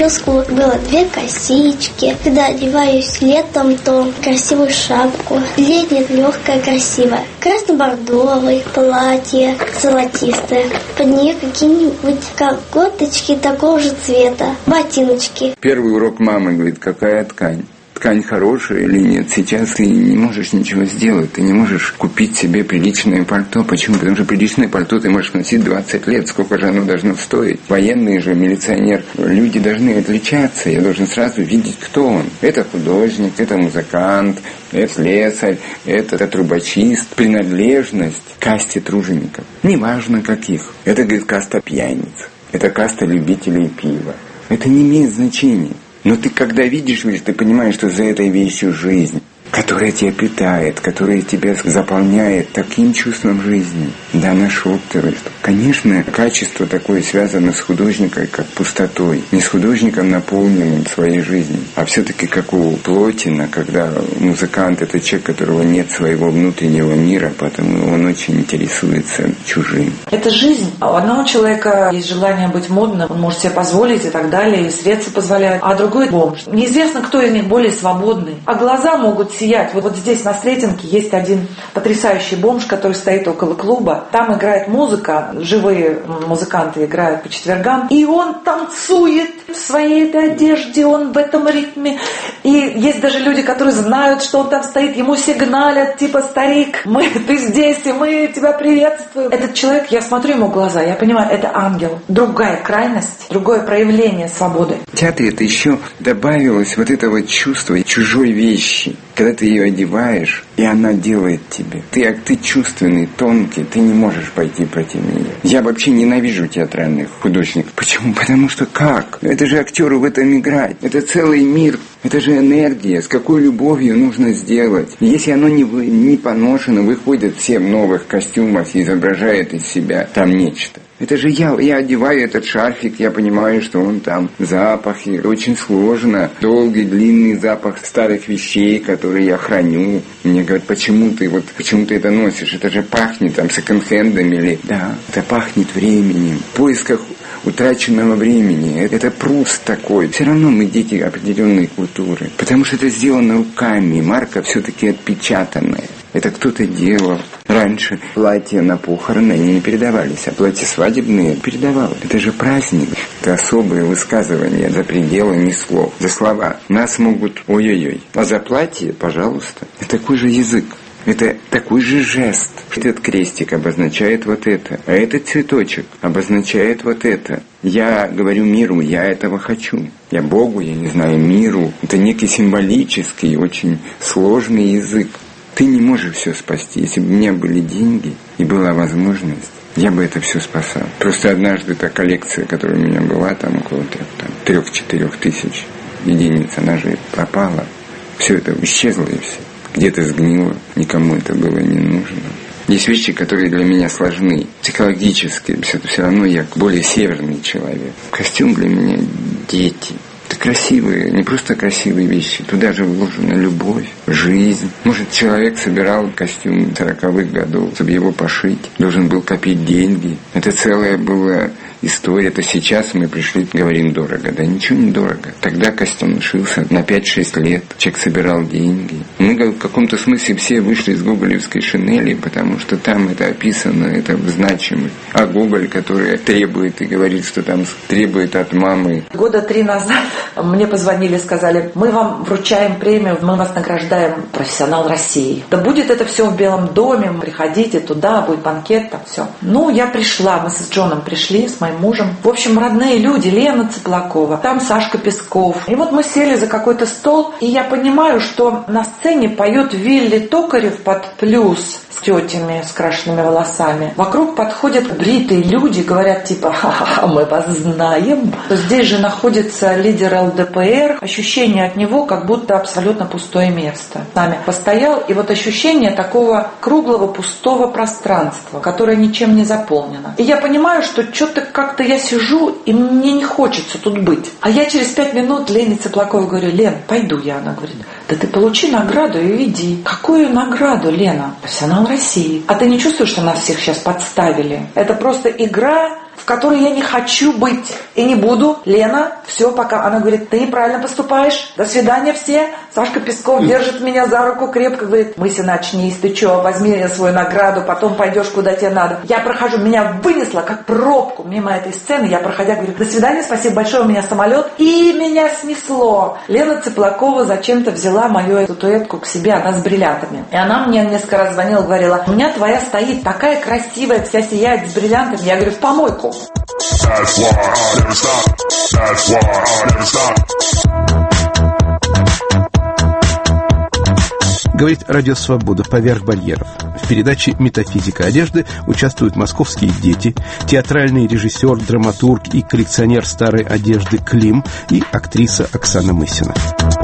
[SPEAKER 5] прическу было две косички. Когда одеваюсь летом, то красивую шапку. Летняя легкая, красивая. Красно-бордовое платье, золотистое. Под нее какие-нибудь колготочки такого же цвета. Ботиночки.
[SPEAKER 3] Первый урок мамы говорит, какая ткань. Ткань хорошая или нет, сейчас ты не можешь ничего сделать, ты не можешь купить себе приличное пальто. Почему? Потому что приличное пальто ты можешь носить двадцать лет, сколько же оно должно стоить. Военный же, милиционер, люди должны отличаться, я должен сразу видеть, кто он. Это художник, это музыкант, это слесарь, это, это трубочист. Принадлежность к касте тружеников, неважно каких. Это, говорит, каста пьяниц, это каста любителей пива. Это не имеет значения. Но ты, когда видишь вещь, ты понимаешь, что за этой вещью жизнь, которая тебя питает, которая тебя заполняет таким чувством жизни. Да, нашел ты. Конечно, качество такое связано с художником, как пустотой. Не с художником, наполненным своей жизнью, а все-таки как у Плотина, когда музыкант — это человек, у которого нет своего внутреннего мира, поэтому он очень интересуется чужим.
[SPEAKER 4] Это жизнь. У одного человека есть желание быть модным, он может себе позволить и так далее, и средства позволяют, а другой бомж. Неизвестно, кто из них более свободный. А глаза могут сиять. Вот, вот здесь на Сретенке есть один потрясающий бомж, который стоит около клуба. Там играет музыка, живые музыканты играют по четвергам, и он танцует в своей этой одежде, он в этом ритме. И есть даже люди, которые знают, что он там стоит, ему сигналят, типа, старик, мы, ты здесь, и мы тебя приветствуем. Этот человек, я смотрю ему в глаза, я понимаю, это ангел. Другая крайность, другое проявление свободы.
[SPEAKER 3] В театре это еще добавилось вот этого чувства чужой вещи. Когда ты ее одеваешь, и она делает тебе. Ты, ты чувственный, тонкий, ты не можешь пойти против нее. Я вообще ненавижу театральных художников. Почему? Потому что как? Это же актеру в этом играть. Это целый мир. Это же энергия. С какой любовью нужно сделать. Если оно не, не поношено, выходит все в новых костюмах и изображает из себя там нечто. Это же я, я одеваю этот шарфик, я понимаю, что он там запахи. Очень сложно. Долгий, длинный запах старых вещей, которые я храню. Мне говорят, почему ты вот, почему ты это носишь? Это же пахнет там секонд-хендом или... Да, это пахнет временем. В поисках утраченного времени. Это Пруст такой. Все равно мы дети определенной культуры. Потому что это сделано руками. Марка все-таки отпечатанная. Это кто-то делал. Раньше платья на похороны они не передавались, а платья свадебные передавал. Это же праздник. Это особые высказывания за пределами слов. За слова. Нас могут ой-ой-ой. А за платье, пожалуйста. Это такой же язык. Это такой же жест. Этот крестик обозначает вот это, а этот цветочек обозначает вот это. Я говорю миру, я этого хочу. Я Богу, я не знаю, миру. Это некий символический, очень сложный язык. Ты не можешь все спасти. Если бы у меня были деньги и была возможность, я бы это все спасал. Просто однажды та коллекция, которая у меня была, там около трех-четырех тысяч единиц, она же пропала. Все это исчезло и все. Где-то сгнило, никому это было не нужно. Есть вещи, которые для меня сложны, психологически, все, все равно я более северный человек. Костюм для меня дети. Это красивые, не просто красивые вещи, туда же вложена любовь, жизнь. Может, человек собирал костюм сороковых годов, чтобы его пошить, должен был копить деньги. Это целая была история. Это сейчас мы пришли, говорим, дорого. Да ничего не дорого. Тогда костюм шился на пять-шесть лет. Человек собирал деньги. Мы в каком-то смысле все вышли из гоголевской шинели, потому что там это описано, это значимо. А Гоголь, который требует и говорит, что там требует от мамы.
[SPEAKER 4] Года три назад мне позвонили, сказали, мы вам вручаем премию, мы вас награждаем профессионал России. Да будет это все в Белом доме, приходите туда, будет банкет, там все. Ну, я пришла, мы с Джоном пришли, с моим мужем. В общем, родные люди, Лена Цыплакова, там Сашка Песков. И вот мы сели за какой-то стол, и я понимаю, что на сцене поет Вилли Токарев под плюс с тетями с крашенными волосами. Вокруг подходят бритые люди, говорят типа «Ха-ха-ха, мы вас знаем». Здесь же находится лидер эл дэ пэ эр. Ощущение от него, как будто абсолютно пустое место. С нами постоял, и вот ощущение такого круглого пустого пространства, которое ничем не заполнено. И я понимаю, что что-то как-то я сижу, и мне не хочется тут быть. А я через пять минут Лене Цыплаковой говорю: Лен, пойду я. Она говорит: да ты получи награду и иди. Какую награду, Лена? Профессионал России. А ты не чувствуешь, что нас всех сейчас подставили? Это просто игра в которой я не хочу быть и не буду. Лена, все, пока. Она говорит, ты неправильно поступаешь. До свидания все. Сашка Песков держит меня за руку крепко, говорит, Мыся, начнись, ты что, возьми свою награду, потом пойдешь куда тебе надо. Я прохожу, меня вынесло как пробку мимо этой сцены. Я, проходя, говорю, до свидания, спасибо большое, у меня самолет. И меня снесло. Лена Цыплакова зачем-то взяла мою эту туэтку к себе, она с бриллиантами. И она мне несколько раз звонила, говорила, у меня твоя стоит такая красивая, вся сияет с бриллиантами. Я говорю, в помойку.
[SPEAKER 1] Говорит Радио Свобода «Поверх барьеров». В передаче «Метафизика одежды» участвуют московские дети, театральный режиссер, драматург и коллекционер старой одежды Клим и актриса Оксана Мысина.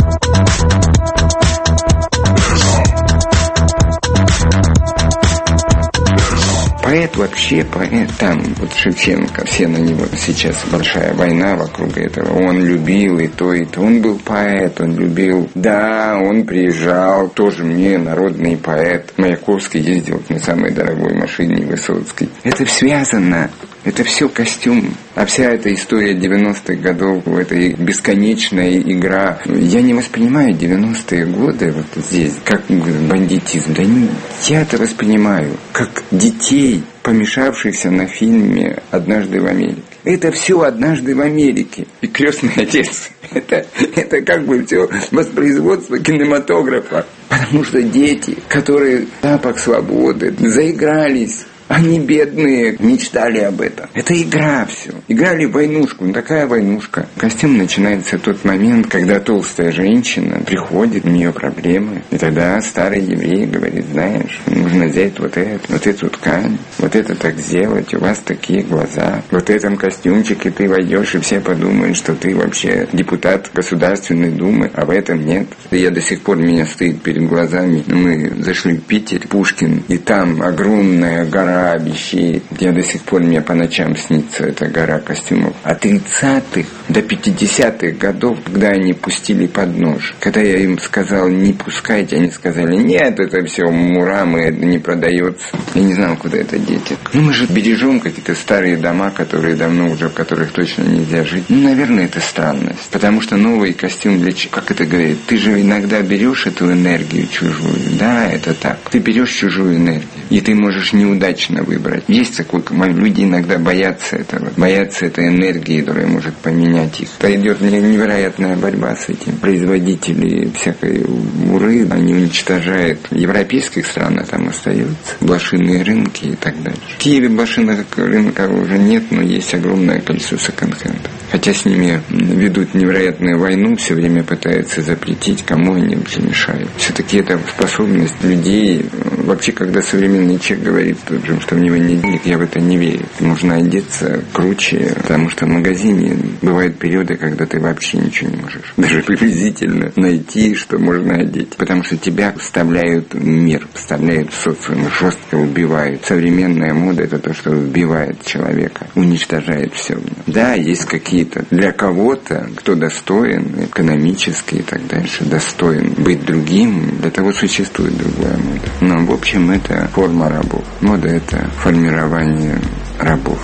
[SPEAKER 3] Поэт вообще, поэт, там вот Шевченко, все на него, сейчас большая война вокруг этого, он любил и то, и то, он был поэт, он любил, да, он приезжал, тоже мне народный поэт, Маяковский ездил на самой дорогой машине Высоцкий. Это связано. Это все костюм. А вся эта история девяностых годов, это бесконечная игра. Я не воспринимаю девяностые годы вот здесь как бандитизм. Да не, я это воспринимаю как детей, помешавшихся на фильме «Однажды в Америке». Это все «Однажды в Америке». И «Крестный отец». Это, это как бы все воспроизводство кинематографа. Потому что дети, которые запах свободы, заигрались, они бедные, мечтали об этом. Это игра все. Играли в войнушку. Ну, такая войнушка. Костюм начинается в тот момент, когда толстая женщина приходит, у нее проблемы. И тогда старый еврей говорит, знаешь, нужно взять вот это, вот эту ткань, вот это так сделать, у вас такие глаза. Вот в этом костюмчике ты войдешь, и все подумают, что ты вообще депутат Государственной Думы, а в этом нет. Я до сих пор, меня стоит перед глазами. Мы зашли в Питер, Пушкин, и там огромная гора вещей. Я до сих пор, мне по ночам снится эта гора костюмов. От тридцатых до пятидесятых годов, когда они пустили под нож. Когда я им сказал, не пускайте, они сказали, нет, это все мурамы, это не продается. Я не знал, куда это деть. Ну, мы же бережем какие-то старые дома, которые давно уже, в которых точно нельзя жить. Ну, наверное, это странность. Потому что новый костюм для чего? Как это говорит? Ты же иногда берешь эту энергию чужую. Да, это так. Ты берешь чужую энергию. И ты можешь неудачно выбрать. Есть такое, люди иногда боятся этого, боятся этой энергии, которая может поменять их. Это идет невероятная борьба с этим. Производители всякой уры, они уничтожают. В европейских странах там остаются блошиные рынки и так дальше. В Киеве блошиных рынка уже нет, но есть огромное количество секонд-хендов. Хотя с ними ведут невероятную войну, все время пытаются запретить, кому они вообще мешают. Все-таки это способность людей. Вообще, когда современный человек говорит, что в него нет денег, я в это не верю. Нужно одеться круче, потому что в магазине бывают периоды, когда ты вообще ничего не можешь даже приблизительно найти, что можно одеть. Потому что тебя вставляют в мир, вставляют в социум, жестко убивают. Современная мода – это то, что убивает человека, уничтожает все в нем. Да, есть какие-то для кого-то, кто достоин экономически и так дальше, достоин быть другим, для того существует другая мода. Но в общем это форма рабов. Мода – это формирование рабов.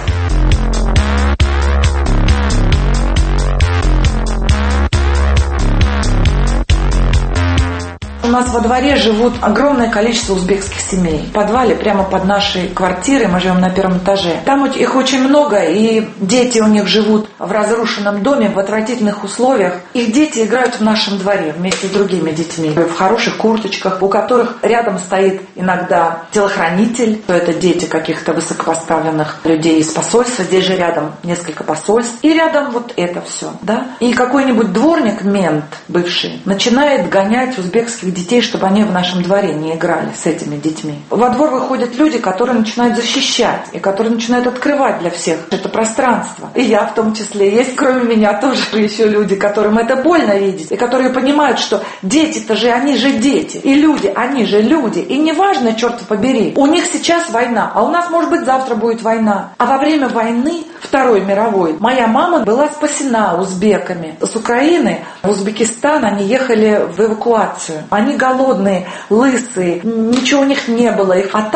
[SPEAKER 4] У нас во дворе живут огромное количество узбекских семей. В подвале прямо под нашей квартирой, мы живем на первом этаже. Там их очень много, и дети у них живут в разрушенном доме, в отвратительных условиях. Их дети играют в нашем дворе вместе с другими детьми, в хороших курточках, у которых рядом стоит иногда телохранитель. Это дети каких-то высокопоставленных людей из посольства. Здесь же рядом несколько посольств. И рядом вот это все. Да? И какой-нибудь дворник, мент бывший, начинает гонять узбекских детей, чтобы они в нашем дворе не играли с этими детьми. Во двор выходят люди, которые начинают защищать и которые начинают открывать для всех это пространство. И я в том числе. Есть кроме меня тоже еще люди, которым это больно видеть, и которые понимают, что дети-то же, они же дети. И люди, они же люди. И неважно, черт побери, у них сейчас война, а у нас, может быть, завтра будет война. А во время войны, Второй мировой, моя мама была спасена узбеками. С Украины в Узбекистан они ехали в эвакуацию. Они голодные, лысые, ничего у них не было. А там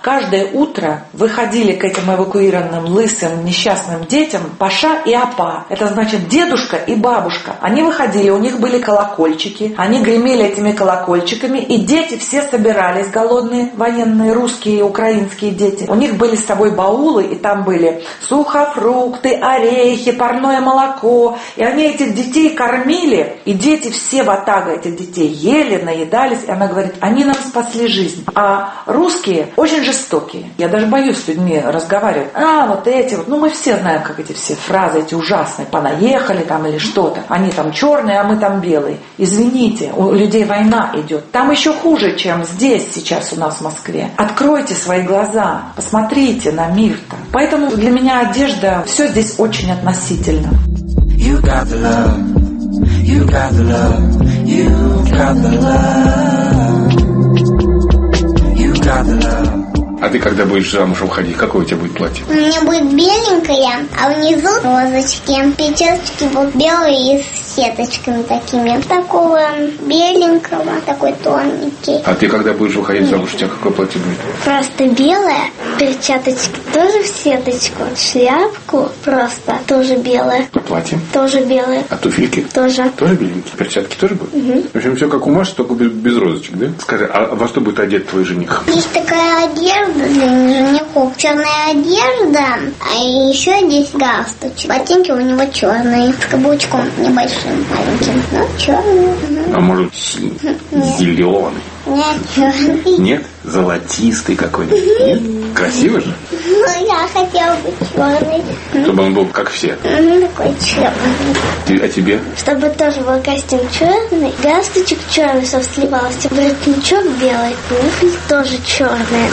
[SPEAKER 4] каждое утро выходили к этим эвакуированным лысым несчастным детям Паша и Апа. Это значит дедушка и бабушка. Они выходили, у них были колокольчики, они гремели этими колокольчиками, и дети все собирались, голодные, военные, русские, украинские дети. У них были с собой баулы, и там были сухофрукты, орехи, парное молоко. И они этих детей кормили, и дети все ватага этих детей ели, наедались. И она говорит, они нам спасли жизнь. А русские очень жестокие. Я даже боюсь с людьми разговаривать. А, вот эти вот, ну мы все знаем, как эти все фразы, эти ужасные, понаехали там или что-то. Они там черные, а мы там белые. Извините, у людей война идет. Там еще хуже, чем здесь сейчас у нас в Москве. Откройте свои глаза, посмотрите на мир-то. Поэтому для меня одежда, все здесь очень относительно. You got the love, you got the love, you got the love, you got the love.
[SPEAKER 11] А ты когда будешь замуж уходить, какое у тебя будет платье?
[SPEAKER 5] У меня будет беленькое, а внизу розочки. Пятерочки будут белые и с сеточками такими. Такого беленького, такой тоненький.
[SPEAKER 11] А ты когда будешь выходить замуж, у тебя какое платье будет?
[SPEAKER 5] Просто белое, перчаточки тоже в сеточку, шляпку просто тоже белое.
[SPEAKER 11] А платье?
[SPEAKER 5] Тоже белое.
[SPEAKER 11] А туфельки?
[SPEAKER 5] Тоже.
[SPEAKER 11] Тоже беленькие? Перчатки тоже будут?
[SPEAKER 5] Угу.
[SPEAKER 11] В общем, все как у Маши, только без, без розочек, да? Скажи, а во что будет одет твой жених?
[SPEAKER 5] Есть такая одежда для женихов, черная одежда, а еще здесь галстучек. Ботинки у него черные, с каблучком небольшим, маленьким, но черные.
[SPEAKER 11] А может синий, зеленый?
[SPEAKER 5] Нет, черный.
[SPEAKER 11] Нет? Золотистый какой-нибудь? Нет? Красиво же?
[SPEAKER 5] Ну, я хотела бы черный.
[SPEAKER 11] Чтобы он был как все?
[SPEAKER 5] Такой черный.
[SPEAKER 11] А тебе?
[SPEAKER 5] Чтобы тоже был костюм черный, галстучек черный, чтобы сливался, воротничок белый, туфли тоже черные.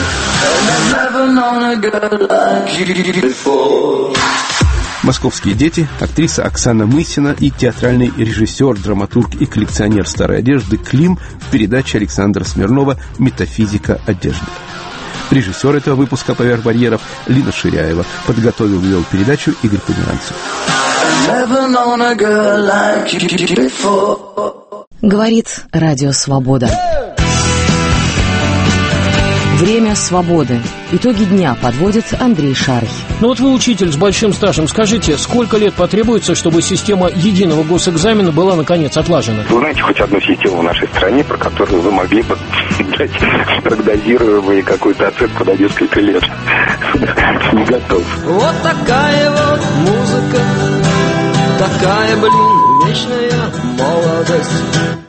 [SPEAKER 1] «Московские дети», актриса Оксана Мысина и театральный режиссер, драматург и коллекционер старой одежды Клим в передаче Александра Смирнова «Метафизика одежды». Режиссер этого выпуска «Поверх барьеров» Лина Ширяева. Подготовил и вел передачу Игорь Померанцев.
[SPEAKER 12] Говорит Радио Свобода. Время свободы. Итоги дня подводит Андрей Шарый.
[SPEAKER 13] Ну вот вы учитель с большим стажем. Скажите, сколько лет потребуется, чтобы система единого госэкзамена была наконец отлажена?
[SPEAKER 14] Вы знаете хоть одну систему в нашей стране, про которую вы могли бы дать прогнозируемую какую-то оценку на несколько лет? Не готов.
[SPEAKER 15] Вот такая вот музыка, такая, блин, вечная молодость.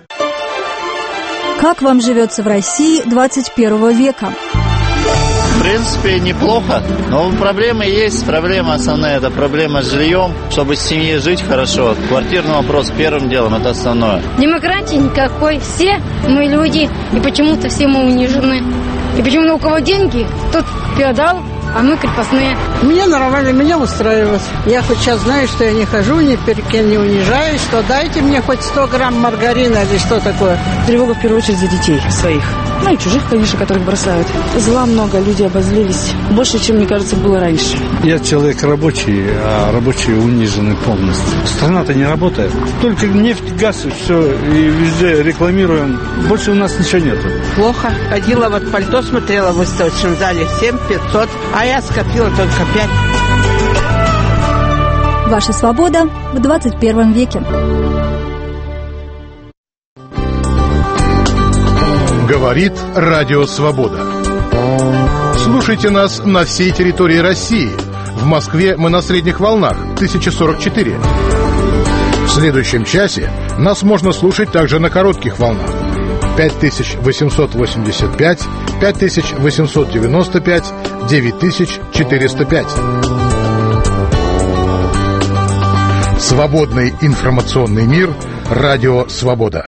[SPEAKER 16] Как вам живется в России двадцать первого века?
[SPEAKER 17] В принципе, неплохо, но проблемы есть. Проблема основная – это проблема с жильем. Чтобы с семьей жить хорошо, квартирный вопрос первым делом – это основное.
[SPEAKER 18] Демократии никакой. Все мы люди, и почему-то все мы унижены. И почему-то у кого деньги, тот феодал, а мы крепостные.
[SPEAKER 19] Мне нормально, меня устраивает. Я хоть сейчас знаю, что я не хожу, ни перед кем не унижаюсь, что дайте мне хоть сто грамм маргарина или что такое.
[SPEAKER 20] Тревога в первую очередь за детей своих. Ну и чужих, конечно, которых бросают. Зла много, люди обозлились. Больше, чем, мне кажется, было раньше.
[SPEAKER 21] Я человек рабочий, а рабочие унижены полностью. Страна-то не работает. Только нефть, газ и все, и везде рекламируем. Больше у нас ничего нету.
[SPEAKER 19] Плохо. Ходила, вот пальто смотрела в выставочном зале, семь пятьсот, а я скопила только пять.
[SPEAKER 16] Ваша свобода в двадцать первом веке.
[SPEAKER 22] Говорит Радио Свобода. Слушайте нас на всей территории России. В Москве мы на средних волнах тысяча сорок четыре. В следующем часе нас можно слушать также на коротких волнах пять тысяч восемьсот восемьдесят пять, пять тысяч восемьсот девяносто пять, девять тысяч четыреста пять. Свободный информационный мир. Радио Свобода.